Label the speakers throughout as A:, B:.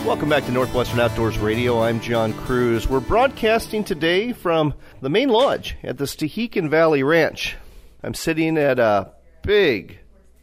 A: Welcome back to Northwestern Outdoors Radio. I'm John Cruz. We're broadcasting today from the main lodge at the Stehekin Valley Ranch. I'm sitting at a big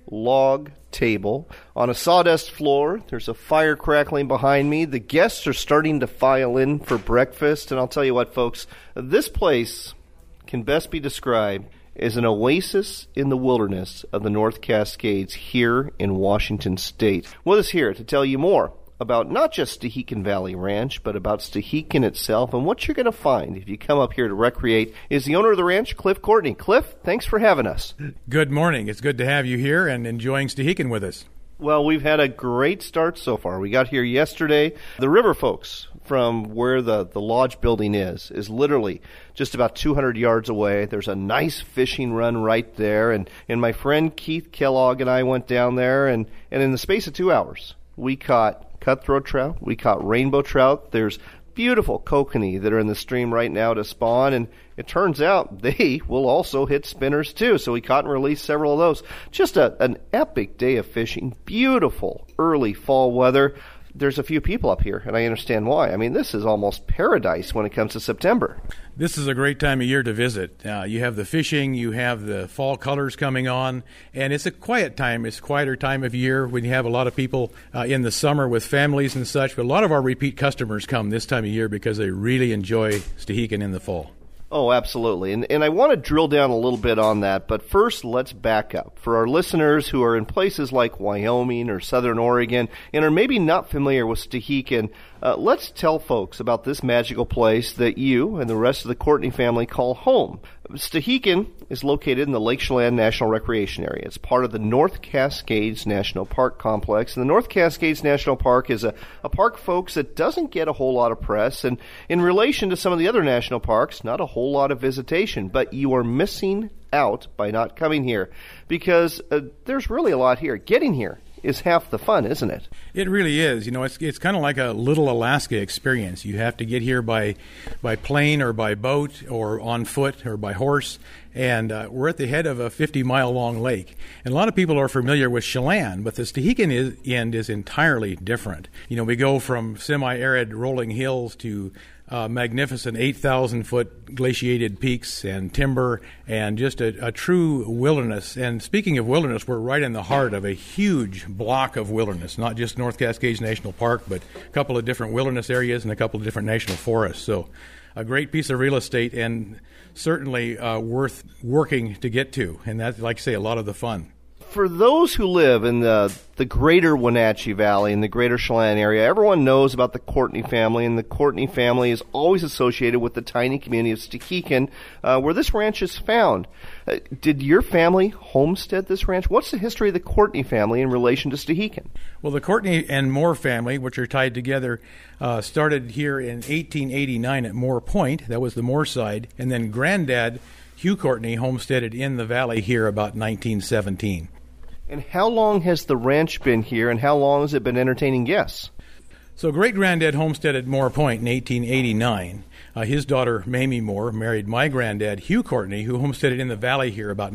A: log table on a sawdust floor. There's a fire crackling behind me. The guests are starting to file in for breakfast. And I'll tell you what, folks, this place can best be described as an oasis in the wilderness of the North Cascades here in Washington State. With us here to tell you more about not just Stehekin Valley Ranch, but about Stehekin itself and what you're going to find if you come up here to recreate is the owner of the ranch, Cliff Courtney. Cliff, thanks for having us.
B: Good morning. It's good to have you here and enjoying Stehekin with us.
A: Well, we've had a great start so far. We got here yesterday. The river folks from where the lodge building is literally just about 200 yards away. There's a nice fishing run right there. And my friend Keith Kellogg and I went down there, and in the space of 2 hours, we caught cutthroat trout, we caught rainbow trout. There's beautiful kokanee that are in the stream right now to spawn, and it turns out they will also hit spinners too. So we caught and released several of those. Just an epic day of fishing. Beautiful early fall weather. There's a few people up here, and I understand why. I mean, this is almost paradise when it comes to September.
B: This is a great time of year to visit. You have the fishing, you have the fall colors coming on, and it's a quiet time. It's a quieter time of year when you have a lot of people in the summer with families and such. But a lot of our repeat customers come this time of year because they really enjoy Stehekin in the fall.
A: Oh, absolutely. And I want to drill down a little bit on that, but first let's back up. For our listeners who are in places like Wyoming or Southern Oregon and are maybe not familiar with Stehekin, let's tell folks about this magical place that you and the rest of the Courtney family call home. Stehekin is located in the Lake Chelan National Recreation Area. It's part of the North Cascades National Park Complex. And the North Cascades National Park is a park, folks, that doesn't get a whole lot of press. And in relation to some of the other national parks, not a whole lot of visitation. But you are missing out by not coming here because there's really a lot here. Getting here is half the fun, isn't it?
B: It really is. You know, it's kind of like a little Alaska experience. You have to get here by plane or by boat or on foot or by horse. And we're at the head of a 50-mile-long lake. And a lot of people are familiar with Chelan, but the Stehekin end is entirely different. You know, we go from semi-arid rolling hills to magnificent 8,000-foot glaciated peaks and timber and just a true wilderness. And speaking of wilderness, we're right in the heart of a huge block of wilderness, not just North Cascades National Park, but a couple of different wilderness areas and a couple of different national forests. So a great piece of real estate and certainly worth working to get to. And that's, like I say, a lot of the fun.
A: For those who live in the greater Wenatchee Valley and the greater Chelan area, everyone knows about the Courtney family, and the Courtney family is always associated with the tiny community of Stehekin, where this ranch is found. Did your family homestead this ranch? What's the history of the Courtney family in relation to Stehekin?
B: Well, the Courtney and Moore family, which are tied together, started here in 1889 at Moore Point. That was the Moore side. And then Granddad Hugh Courtney homesteaded in the valley here about 1917.
A: And how long has the ranch been here, and how long has it been entertaining guests?
B: So great-granddad homesteaded Moore Point in 1889. His daughter, Mamie Moore, married my granddad, Hugh Courtney, who homesteaded in the valley here about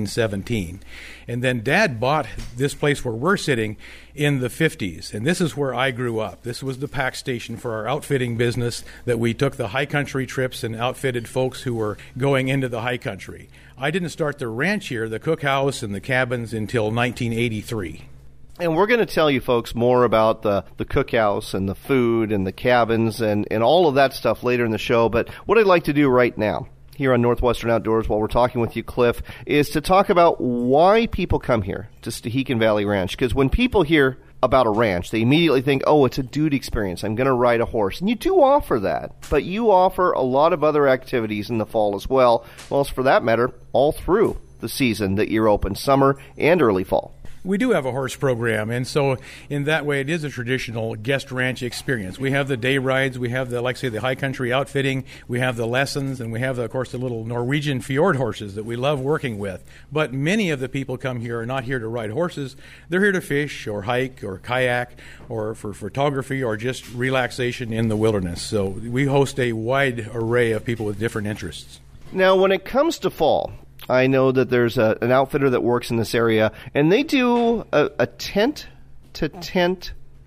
B: 1917. And then Dad bought this place where we're sitting in the 50s. And this is where I grew up. This was the pack station for our outfitting business that we took the high country trips and outfitted folks who were going into the high country. I didn't start the ranch here, the cookhouse and the cabins, until 1983.
A: And we're going to tell you folks more about the cookhouse and the food and the cabins and all of that stuff later in the show. But what I'd like to do right now here on Northwestern Outdoors while we're talking with you, Cliff, is to talk about why people come here to Stehekin Valley Ranch. Because when people hear about a ranch, they immediately think, oh, it's a dude experience. I'm going to ride a horse. And you do offer that, but you offer a lot of other activities in the fall as well. Well, for that matter, all through the season that you're open, summer and early fall.
B: We do have a horse program, and so in that way it is a traditional guest ranch experience. We have the day rides, we have the, like I say, the high country outfitting, we have the lessons, and we have, of course, the little Norwegian fjord horses that we love working with. But many of the people come here are not here to ride horses. They're here to fish or hike or kayak or for photography or just relaxation in the wilderness. So we host a wide array of people with different interests.
A: Now, when it comes to fall, I know that there's an outfitter that works in this area, and they do a tent-to-tent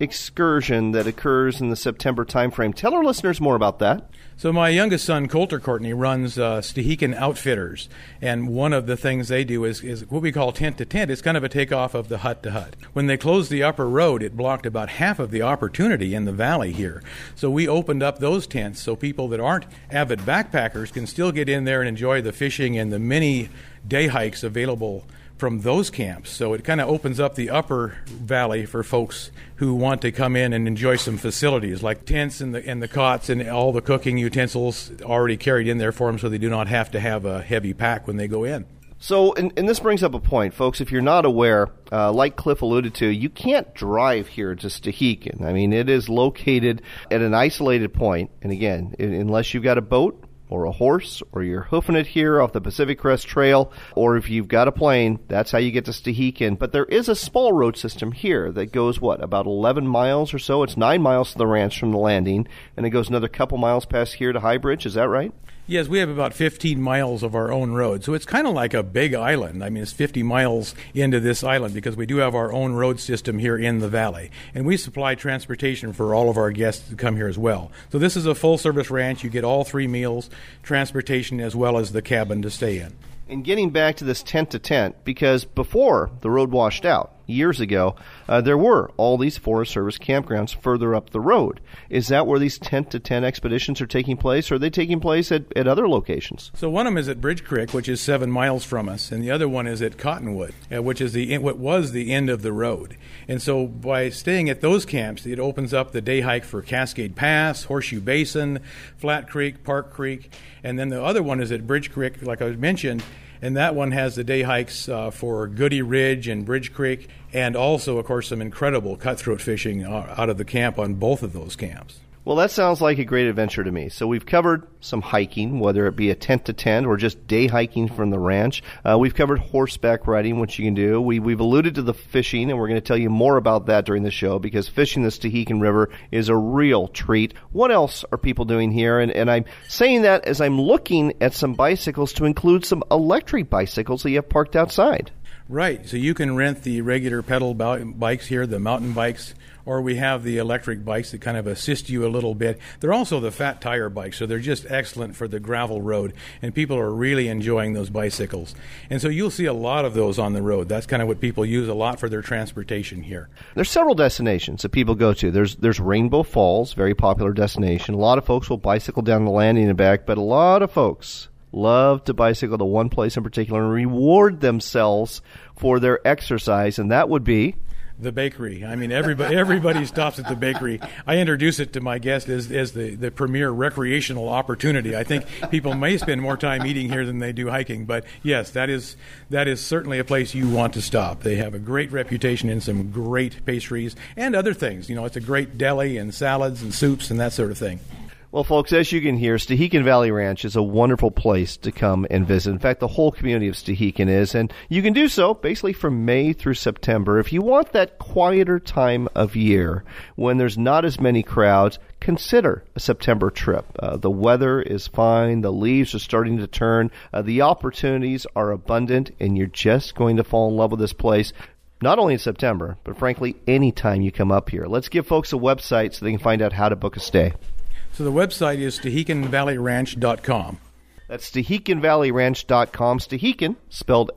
A: excursion that occurs in the September timeframe. Tell our listeners more about that.
B: So my youngest son, Coulter Courtney, runs Stehekin Outfitters, and one of the things they do is what we call tent to tent. It's kind of a takeoff of the hut to hut. When they closed the upper road, it blocked about half of the opportunity in the valley here. So we opened up those tents so people that aren't avid backpackers can still get in there and enjoy the fishing and the many day hikes available from those camps. So it kind of opens up the upper valley for folks who want to come in and enjoy some facilities like tents and the cots and all the cooking utensils already carried in there for them, so they do not have to have a heavy pack when they go in.
A: So, and this brings up a point, folks. If you're not aware, like Cliff alluded to, you can't drive here to Stehekin. I mean, it is located at an isolated point. And again, unless you've got a boat or a horse, or you're hoofing it here off the Pacific Crest Trail, or if you've got a plane, that's how you get to Stehekin. But there is a small road system here that goes, about 11 miles or so? It's 9 miles to the ranch from the landing, and it goes another couple miles past here to High Bridge. Is that right?
B: Yes, we have about 15 miles of our own road. So it's kind of like a big island. I mean, it's 50 miles into this island because we do have our own road system here in the valley. And we supply transportation for all of our guests to come here as well. So this is a full-service ranch. You get all 3 meals, transportation, as well as the cabin to stay in.
A: And getting back to this tent-to-tent, because before the road washed out, years ago, there were all these Forest Service campgrounds further up the road. Is that where these tent-to-tent expeditions are taking place, or are they taking place at other locations?
B: So one of them is at Bridge Creek, which is 7 miles from us, and the other one is at Cottonwood, which is what was the end of the road. And so by staying at those camps, it opens up the day hike for Cascade Pass, Horseshoe Basin, Flat Creek, Park Creek, and then the other one is at Bridge Creek, like I mentioned, and that one has the day hikes for Goody Ridge and Bridge Creek, and also, of course, some incredible cutthroat fishing out of the camp on both of those camps.
A: Well, that sounds like a great adventure to me. So we've covered some hiking, whether it be a tent-to-tent or just day hiking from the ranch. We've covered horseback riding, which you can do. We've alluded to the fishing, and we're going to tell you more about that during the show because fishing the Stehekin River is a real treat. What else are people doing here? And I'm saying that as I'm looking at some bicycles to include some electric bicycles that you have parked outside.
B: Right. So you can rent the regular pedal bikes here, the mountain bikes, or we have the electric bikes that kind of assist you a little bit. They're also the fat tire bikes, so they're just excellent for the gravel road, and people are really enjoying those bicycles. And so you'll see a lot of those on the road. That's kind of what people use a lot for their transportation here.
A: There's several destinations that people go to. There's Rainbow Falls, very popular destination. A lot of folks will bicycle down the landing and back, but a lot of folks love to bicycle to one place in particular and reward themselves for their exercise, and that would be
B: the bakery. I mean, everybody stops at the bakery. I introduce it to my guests as the premier recreational opportunity. I think people may spend more time eating here than they do hiking, but yes, that is certainly a place you want to stop. They have a great reputation in some great pastries and other things. You know, it's a great deli and salads and soups and that sort of thing.
A: Well, folks, as you can hear, Stehekin Valley Ranch is a wonderful place to come and visit. In fact, the whole community of Stehekin is, and you can do so basically from May through September. If you want that quieter time of year when there's not as many crowds, consider a September trip. The weather is fine. The leaves are starting to turn. The opportunities are abundant, and you're just going to fall in love with this place. Not only in September, but frankly, any time you come up here. Let's give folks a website so they can find out how to book a stay.
B: So the website is StehekinValleyRanch.com.
A: That's StehekinValleyRanch.com. Stehekin, spelled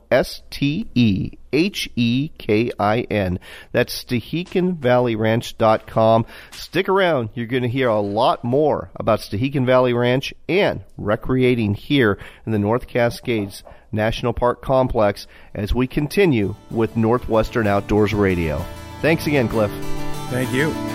A: S-T-E-H-E-K-I-N. That's StehekinValleyRanch.com. Stick around. You're going to hear a lot more about Stehekin Valley Ranch and recreating here in the North Cascades National Park Complex as we continue with Northwestern Outdoors Radio. Thanks again, Cliff.
B: Thank you.